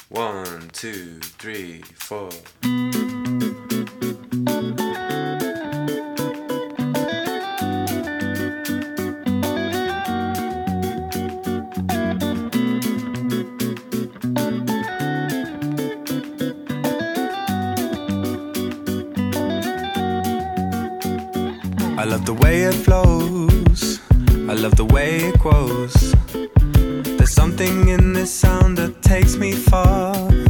1, 2, 3, 4. I love the way it flows, I love the way it grows. There's something in this sound that takes me far.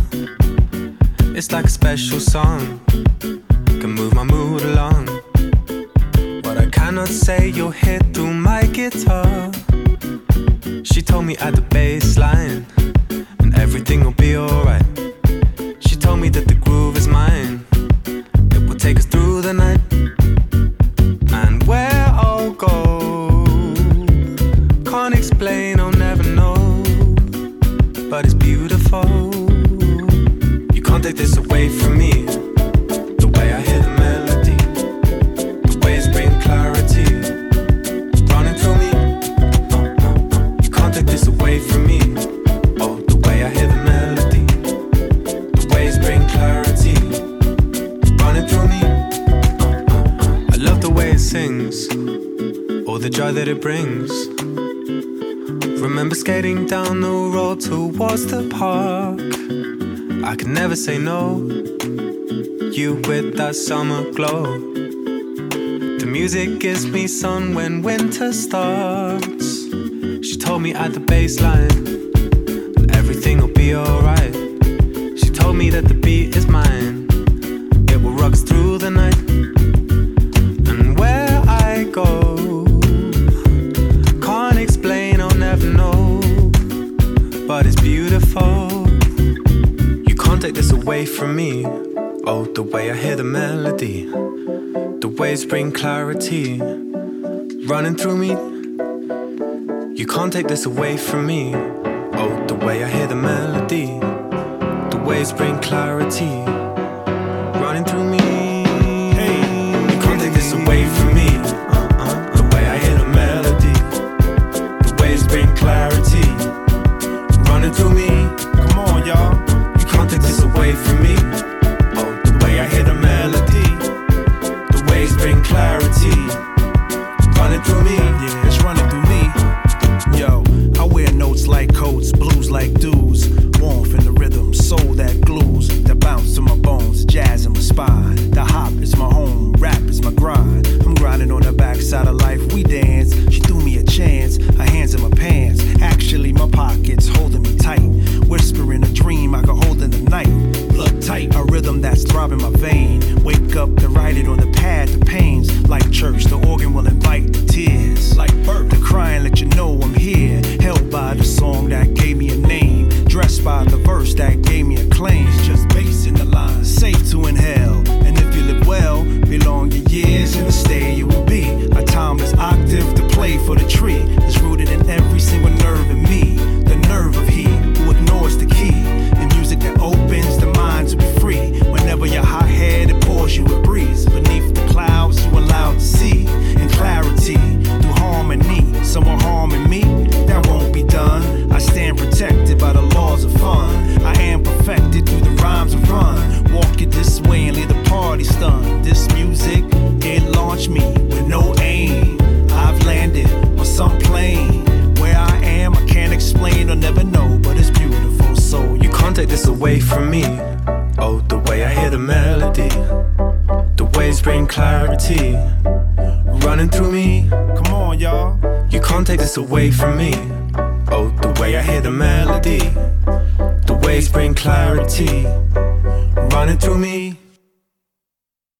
It's like a special song, can move my mood along. What I cannot say you'll hear through my guitar. She told me at the bass line, and everything will be alright. She told me that the groove is mine, it will take us through the night. And where I'll go, can't explain, I'll never know. But it's beautiful. You can't take this away from me. The way I hear the melody, the waves bring clarity, running through me. You can't take this away from me. Oh, the way I hear the melody, the waves bring clarity, running through me. I love the way it sings, all the joy that it brings. Remember skating down the road towards the park. I could never say no, you with that summer glow. The music gives me sun when winter starts. She told me at the bass line, everything will be alright. She told me that the beat is mine, it will rock us through the night. And where I go, can't explain, I'll never know. But it's beautiful. You can't take this away from me. Oh, the way I hear the melody, the waves bring clarity, running through me. You can't take this away from me. Oh, the way I hear the melody, the waves bring clarity, running through me. Hey, you can't take this away from me. The way I hear the melody, the waves bring clarity, running through me. Come on, y'all. You can't take this away from me. Oh, the way I hear the melody, the waves bring clarity, running through me. Yeah, it's running through me. Yo, I wear notes like coats, blues like dudes. Warmth in the rhythm, soul that glues, that bounce to my bones, jazz in my spine. The hop is my home, rap is my grind. I'm grinding on the backside of life, we dance. She threw me a chance, her hands in my pants. Actually, my pockets holding me tight. Whispering a dream I could hold in the night. Blood tight, a rhythm that's throbbing my vein. Wake up to write it on the pad, the pains. Like church, the organ will invite the tears. Like birth, the crying let you know I'm here. Held by the song that gave me a name. Dressed by the verse that gave me a claim. It's just bass in the line, safe to inhale. And if you live well, belong your years in the stay you will be. A timeless octave to play for the tree. It's rooted in every single nerve in me. The nerve of he who ignores the key. The music that opens the mind to be free. Whenever your hot head it pours you a breeze. Beneath the clouds you allowed to see. In clarity, through harmony. Someone harming me, that won't be done. I stand protected by the laws of fun. I am perfected through the rhymes of run. Walk it this way and leave the party stunned. This music, it launched me with no aim. I've landed on some plane. Where I am, I can't explain or never know, but it's beautiful. So you can't take this away from me. Oh, the way I hear the melody, the waves bring clarity, running through me. Come on, y'all. You can't take this away from me. Oh, the way I hear the melody, the waves bring clarity, running through me.